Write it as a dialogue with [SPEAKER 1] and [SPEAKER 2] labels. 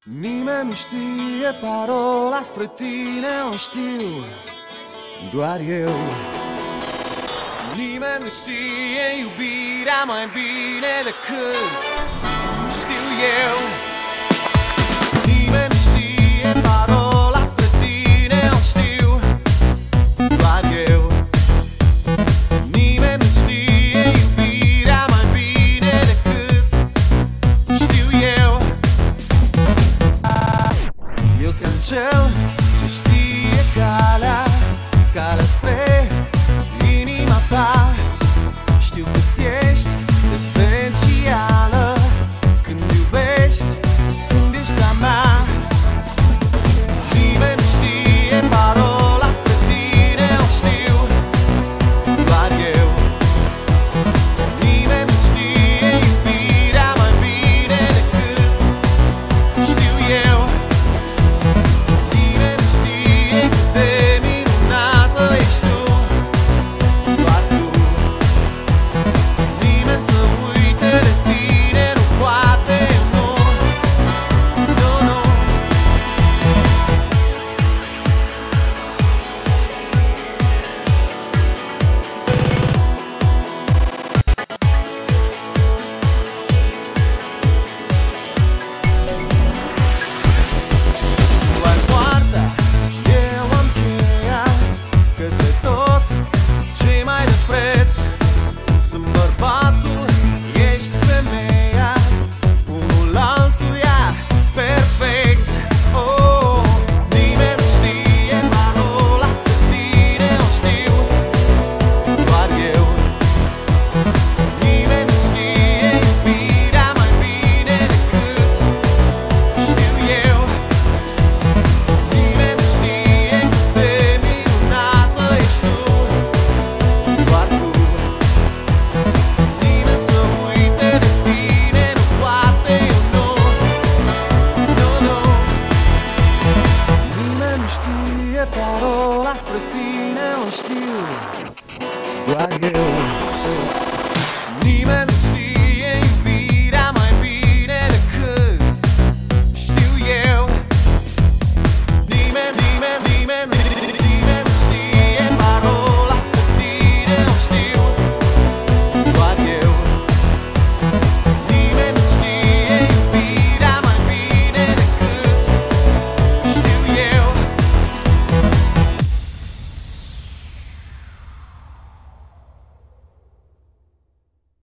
[SPEAKER 1] Nimeni nu știe parola spre tine, o știu doar eu. Nimeni nu știe iubirea mai bine decât știu eu. Nimeni nu știe parola spre tine, o știu doar eu. Nimeni nu știe iubirea mai bine decât știu eu. Eu sunt cel